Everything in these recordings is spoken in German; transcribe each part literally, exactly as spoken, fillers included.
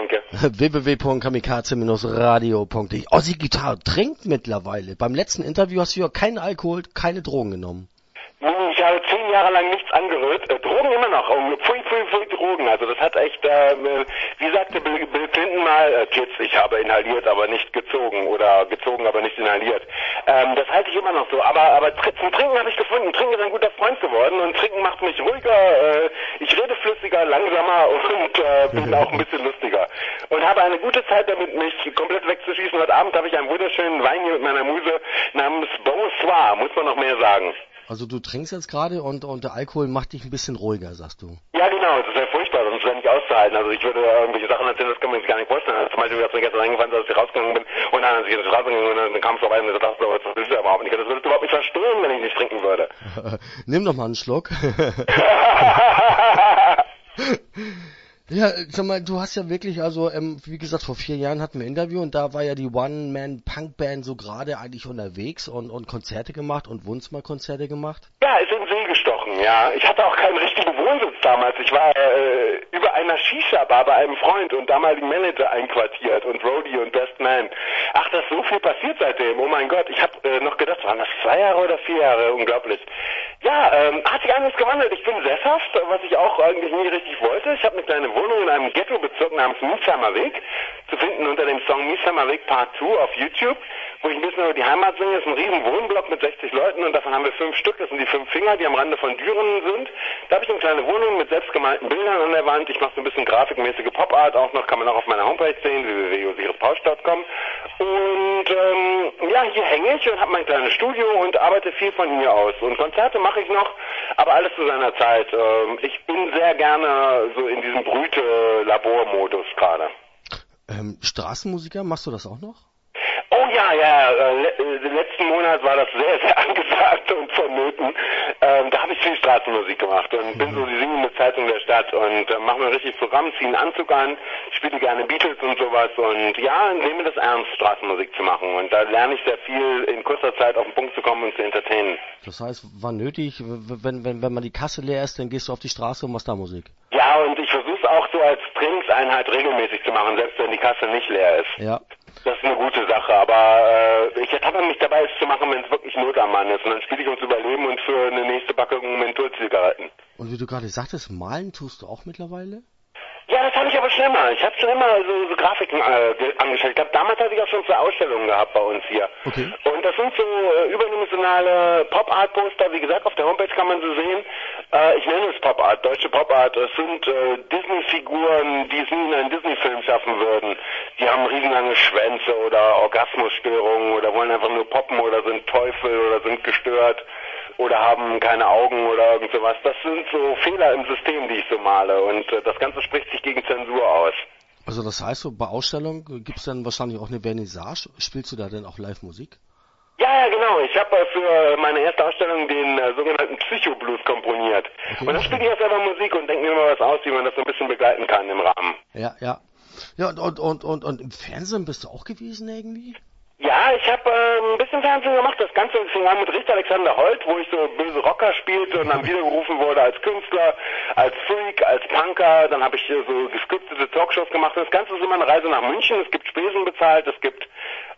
Getränke? w w w punkt kamikaze radio punkt de. Ozzy Gitarre trinkt mittlerweile. Beim letzten Interview hast du ja keinen Alkohol, keine Drogen genommen. Ich habe zehn Jahre lang nichts angerührt. Äh, Drogen immer noch. Um, pfui, pfui, pfui, Drogen. Also das hat echt, äh, wie sagte Bill, Bill Clinton mal, äh, Kids, ich habe inhaliert, aber nicht gezogen. Oder gezogen, aber nicht inhaliert. Ähm, das halte ich immer noch so. Aber aber zum Trinken habe ich gefunden. Trinken ist ein guter Freund geworden. Und Trinken macht mich ruhiger. Äh, ich rede flüssiger, langsamer und äh, bin auch ein bisschen lustiger. Und habe eine gute Zeit damit, mich komplett wegzuschießen. Heute Abend habe ich einen wunderschönen Wein hier mit meiner Muse namens Bonsoir. Muss man noch mehr sagen. Also du trinkst jetzt gerade und, und der Alkohol macht dich ein bisschen ruhiger, sagst du? Ja genau, das ist ja furchtbar, sonst wäre nicht auszuhalten. Also ich würde irgendwelche Sachen erzählen, das kann man sich gar nicht vorstellen. Also zum Beispiel, ich habe mir gestern eingefallen, dass ich rausgegangen bin und dann, als ich in die Straße ging und dann kam es vorbei und ich dachte, das willst du überhaupt nicht. Das würdest du überhaupt nicht verstehen, wenn ich nicht trinken würde. Nimm doch mal einen Schluck. Ja, sag mal, du hast ja wirklich, also, ähm, wie gesagt, vor vier Jahren hatten wir ein Interview und da war ja die One-Man-Punk-Band so gerade eigentlich unterwegs und, und Konzerte gemacht und Wohnzimmerkonzerte gemacht. Ja, ist in den See gestochen, ja. Ich hatte auch keinen richtigen Wohnsitz damals. Ich war äh, über einer Shisha-Bar bei einem Freund und damaligen Manager einquartiert und Roadie und Best Man. Ach, da ist so viel passiert seitdem. Oh mein Gott, ich habe äh, noch gedacht, waren das zwei Jahre oder vier Jahre? Unglaublich. Ja, ähm, hat sich einiges gewandelt. Ich bin sesshaft, was ich auch eigentlich nie richtig wollte. Ich habe eine kleine Wohnung in einem Ghettobezirk namens Miesheimer Weg, zu finden unter dem Song Miesheimer Weg Part zwei auf YouTube, wo ich ein bisschen über die Heimat singe. Das ist ein riesen Wohnblock mit sechzig Leuten und davon haben wir fünf Stück. Das sind die fünf Finger, die am Rande von Düren sind. Da habe ich eine kleine Wohnung mit selbstgemalten Bildern an der Wand. Ich mache so ein bisschen grafikmäßige Pop-Art auch noch, kann man auch auf meiner Homepage sehen, w w w punkt osiris pausch punkt com. Und ähm, ja, hier hänge ich und habe mein kleines Studio und arbeite viel von hier aus. Und Konzerte mache ich noch, aber alles zu seiner Zeit. Ähm, ich bin sehr gerne so in diesem Brüte-Labormodus gerade. Ähm, Straßenmusiker, machst du das auch noch? Oh ja, ja, äh, le äh, letzten Monat war das sehr, sehr angesagt und vonnöten. Ähm, da habe ich viel Straßenmusik gemacht und bin so die singende Zeitung der Stadt und äh, mache mir ein richtiges Programm, ziehe einen Anzug an, spiele gerne Beatles und sowas und ja, nehme das ernst, Straßenmusik zu machen und da lerne ich sehr viel, in kurzer Zeit auf den Punkt zu kommen und zu entertainen. Das heißt, wann nötig, wenn, wenn, wenn man die Kasse leer ist, dann gehst du auf die Straße und machst da Musik? Ja, und ich versuche es auch so als Trainingseinheit regelmäßig zu machen, selbst wenn die Kasse nicht leer ist. Ja. Das ist eine gute Sache, aber äh, ich ertappe mich dabei, es zu machen, wenn es wirklich Not am Mann ist. Und dann spiele ich ums Überleben und für eine nächste Packung Mentholzigaretten. Und wie du gerade sagtest, malen tust du auch mittlerweile? Ja, das habe ich aber schon immer. Ich habe schon immer so, so Grafiken äh, angestellt. Ich glaube, damals hatte ich auch schon zwei Ausstellungen gehabt bei uns hier. Okay. Und das sind so äh, überdimensionale Pop-Art-Poster. Wie gesagt, auf der Homepage kann man sie sehen. Äh, ich nenne es Pop-Art, deutsche Pop-Art. Es sind äh, Disney-Figuren, die es nie in einen Disney-Film schaffen würden. Die haben riesenlange Schwänze oder Orgasmusstörungen oder wollen einfach nur poppen oder sind Teufel oder sind gestört oder haben keine Augen oder irgend sowas. Das sind so Fehler im System, die ich so male und äh, das Ganze spricht sich gegen Zensur aus. Also das heißt, so bei Ausstellungen gibt es dann wahrscheinlich auch eine Vernissage. Spielst du da denn auch Live-Musik? Ja, ja, genau. Ich habe äh, für meine erste Ausstellung den äh, sogenannten Psycho-Blues komponiert. Okay. Und dann spiele ich auch selber Musik und denke mir mal was aus, wie man das so ein bisschen begleiten kann im Rahmen. Ja, ja. Ja, und, und, und, und, und im Fernsehen bist du auch gewesen irgendwie? Ja, ich habe äh, ein bisschen Fernsehen gemacht. Das Ganze fing an mit Richter Alexander Holt, wo ich so böse Rocker spielte und dann wiedergerufen wurde als Künstler, als Freak, als Punker. Dann habe ich äh, so geskriptete Talkshows gemacht. Und das Ganze ist immer eine Reise nach München. Es gibt Spesen bezahlt, es gibt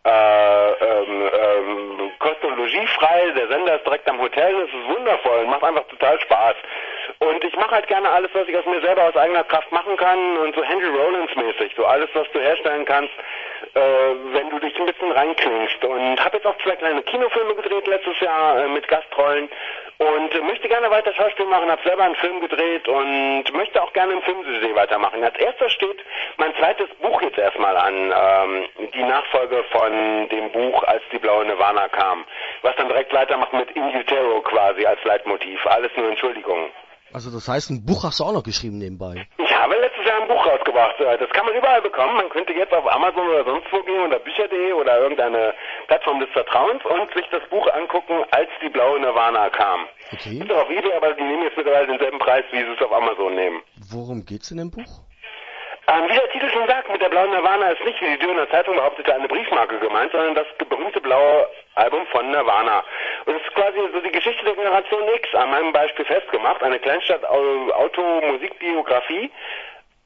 äh, ähm, ähm, Kost und Logis frei. Der Sender ist direkt am Hotel. Das ist wundervoll und macht einfach total Spaß. Und ich mache halt gerne alles, was ich aus mir selber aus eigener Kraft machen kann und so Henry Rollins mäßig, so alles, was du herstellen kannst, äh, wenn du dich ein bisschen reinklingst. Und habe jetzt auch zwei kleine Kinofilme gedreht letztes Jahr äh, mit Gastrollen und äh, möchte gerne weiter Schauspiel machen, habe selber einen Film gedreht und möchte auch gerne im Filmsujet weitermachen. Als erster steht mein zweites Buch jetzt erstmal an, ähm, die Nachfolge von dem Buch, als die blaue Nirvana kam, was dann direkt weitermacht mit In Utero quasi als Leitmotiv. Alles nur Entschuldigung. Also das heißt, ein Buch hast du auch noch geschrieben nebenbei? Ich habe letztes Jahr ein Buch rausgebracht. Das kann man überall bekommen. Man könnte jetzt auf Amazon oder sonst wo gehen oder Bücher punkt de oder irgendeine Plattform des Vertrauens und sich das Buch angucken, als die blaue Nirvana kam. Okay. Ist auch auf eBay, aber die nehmen jetzt mittlerweile denselben Preis, wie sie es auf Amazon nehmen. Worum geht's in dem Buch? Ähm, wie der Titel schon sagt, mit der blauen Nirvana ist nicht, wie die Dürener Zeitung behauptete, eine Briefmarke gemeint, sondern das berühmte blaue Album von Nirvana. Und es ist quasi so die Geschichte der Generation X, an meinem Beispiel festgemacht, eine Kleinstadt-Auto-Musikbiografie,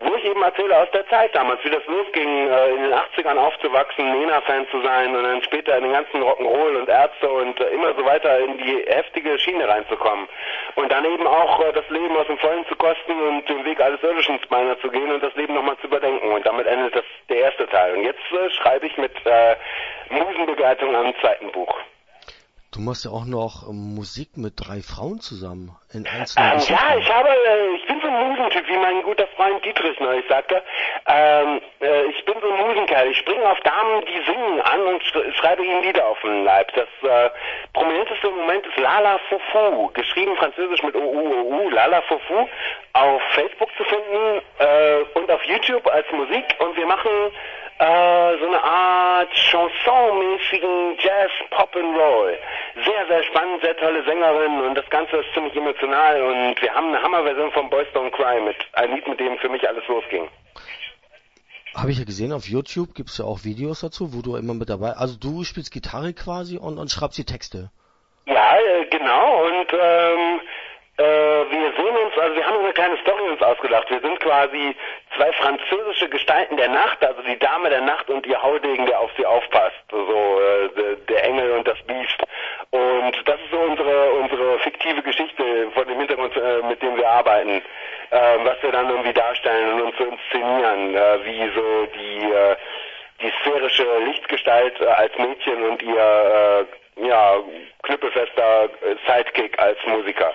wo ich eben erzähle aus der Zeit damals, wie das losging, äh, in den achtzigern aufzuwachsen, Nena-Fan zu sein und dann später in den ganzen Rock'n'Roll und Ärzte und äh, immer so weiter in die heftige Schiene reinzukommen. Und dann eben auch äh, das Leben aus dem Vollen zu kosten und den Weg alles Irdischen beinahe zu gehen und das Leben nochmal zu überdenken. Und damit endet das der erste Teil. Und jetzt äh, schreibe ich mit äh, Musenbegleitung am zweiten Buch. Du machst ja auch noch ähm, Musik mit drei Frauen zusammen in einzelnen Ähm, Geschichten. ja, ich habe, äh, ich bin so ein Musentyp, wie mein guter Freund Dietrich neulich sagte. Ähm, äh, ich bin so ein Musenkerl. Ich springe auf Damen, die singen an und sch schreibe ihnen Lieder auf den Leib. Das äh, prominenteste im Moment ist Lala Foufou, geschrieben französisch mit O U O U, Lala Foufou, auf Facebook zu finden äh, und auf YouTube als Musik. Und wir machen äh, so eine Art Chanson-mäßigen Jazz, Pop and Roll. Sehr, sehr spannend, sehr tolle Sängerin und das Ganze ist ziemlich emotional und wir haben eine Hammerversion von Boys Don't Cry mit, ein Lied, mit dem für mich alles losging. Habe ich ja gesehen, auf YouTube gibt es ja auch Videos dazu, wo du immer mit dabei, also du spielst Gitarre quasi und, und schreibst die Texte. Ja, äh, genau und ähm, äh, wir sehen uns, also wir haben eine kleine Story uns ausgedacht. Wir sind quasi zwei französische Gestalten der Nacht, also die Dame der Nacht und ihr Haudegen, der auf sie aufpasst. So äh, der, der Engel und das Biest. Und das ist so unsere unsere fiktive Geschichte vor dem Hintergrund, äh, mit dem wir arbeiten, äh, was wir dann irgendwie darstellen und uns so inszenieren, äh, wie so die äh, die sphärische Lichtgestalt äh, als Mädchen und ihr äh, ja knüppelfester Sidekick als Musiker.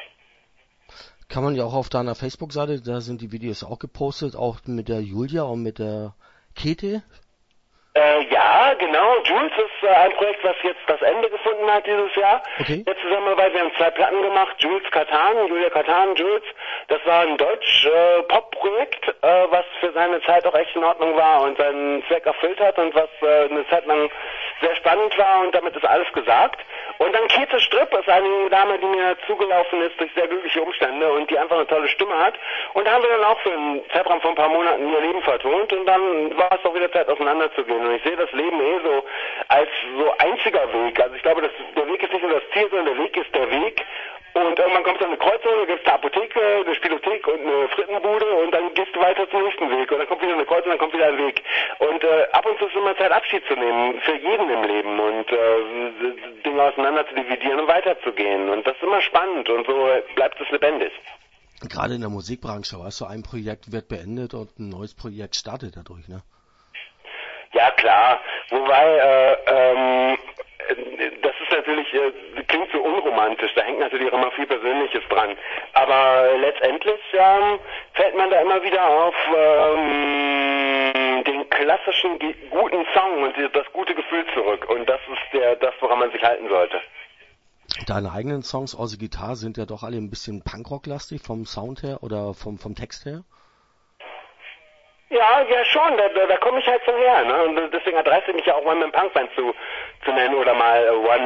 Kann man ja auch auf deiner Facebook-Seite, da sind die Videos auch gepostet, auch mit der Julia und mit der Käthe. Äh, ja, genau. Jules ist äh, ein Projekt, was jetzt das Ende gefunden hat dieses Jahr. Okay. Der Zusammenarbeit, wir haben zwei Platten gemacht, Jules Katan, Julia Katan, Jules. Das war ein Deutsch-Pop-Projekt, äh, was für seine Zeit auch echt in Ordnung war und seinen Zweck erfüllt hat und was äh, eine Zeit lang sehr spannend war und damit ist alles gesagt. Und dann Käthe Stripp ist eine junge Dame, die mir zugelaufen ist durch sehr glückliche Umstände und die einfach eine tolle Stimme hat. Und da haben wir dann auch für einen Zeitraum von ein paar Monaten ihr Leben vertont und dann war es doch wieder Zeit, auseinanderzugehen. Und ich sehe das Leben eh so als so einziger Weg. Also ich glaube, dass der Weg ist nicht nur das Ziel, sondern der Weg ist der Weg. Und irgendwann kommt dann eine Kreuzung, da gibt es eine Apotheke, eine Spielothek und eine Frittenbude und dann gehst du weiter zum nächsten Weg. Und dann kommt wieder eine Kreuzung, dann kommt wieder ein Weg. Und äh, ab und zu ist immer Zeit, Abschied zu nehmen, für jeden im Leben und äh, Dinge auseinander zu dividieren und weiterzugehen. Und das ist immer spannend und so bleibt es lebendig. Gerade in der Musikbranche, weißt du, ein Projekt wird beendet und ein neues Projekt startet dadurch, ne? Ja, klar. Wobei, äh, ähm, das ist natürlich, äh, klingt so unromantisch, da hängt natürlich auch immer viel Persönliches dran. Aber letztendlich ähm, fällt man da immer wieder auf ähm, den klassischen guten Song und das gute Gefühl zurück. Und das ist der, das, woran man sich halten sollte. Deine eigenen Songs aus der Gitarre sind ja doch alle ein bisschen Punkrock-lastig vom Sound her oder vom, vom Text her? Ja, ja schon, da, da, da komme ich halt so her, ne? Und deswegen erdreiste ich mich ja auch One-Man-Punk-Band zu, zu nennen oder mal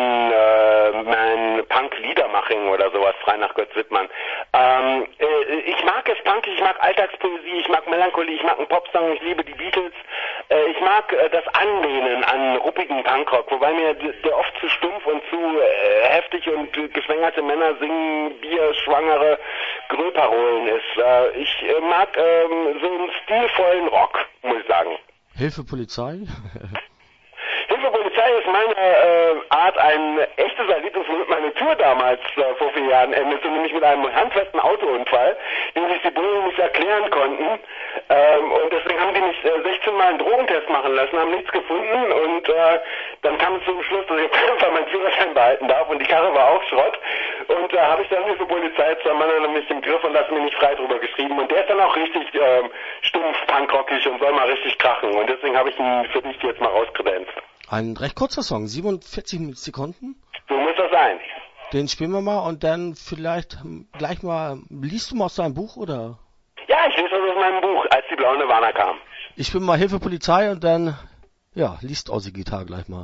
One-Man-Punk-Liedermaching oder sowas, frei nach Götz Wittmann. Ähm, äh, ich mag es punkig, ich mag Alltagspoesie, ich mag Melancholie, ich mag einen Popsong, ich liebe die Beatles. Äh, ich mag äh, das Anlehnen an ruppigen Punkrock, wobei mir der oft zu stumpf und zu äh, heftig und äh, geschwängerte Männer singen, bierschwangere Gröparolen ist. Äh, ich äh, mag ähm, so einen stilvollen Rock, muss ich sagen. Hilfe Polizei? Hilfe Polizei ist meine äh, Art, ein echtes Erlebnis, womit meine Tour damals äh, vor vier Jahren endete, nämlich mit einem handfesten Autounfall, den sich die Bullen nicht erklären konnten. Ähm, und deswegen haben die mich äh, sechzehn Mal einen Drogentest machen lassen, haben nichts gefunden und äh, dann kam es zum Schluss, dass ich einfach meinen Führerschein behalten darf und die Karre war auch Schrott. Und da äh, habe ich dann Hilfe Polizei, zwei Mann haben mich im Griff und lassen mir nicht frei drüber geschrieben. Und der ist dann auch richtig äh, stumpf, punkrockig und soll mal richtig krachen. Und deswegen habe ich ihn für dich jetzt mal rauskredenzt. Ein recht kurzer Song, siebenundvierzig Sekunden. So muss das sein. Den spielen wir mal und dann vielleicht gleich mal, liest du mal aus deinem Buch oder? Ja, ich lese das aus meinem Buch, als die blaue Nirvana kam. Ich spiele mal Hilfe Polizei und dann, ja, liest Ozzy Gitarre gleich mal.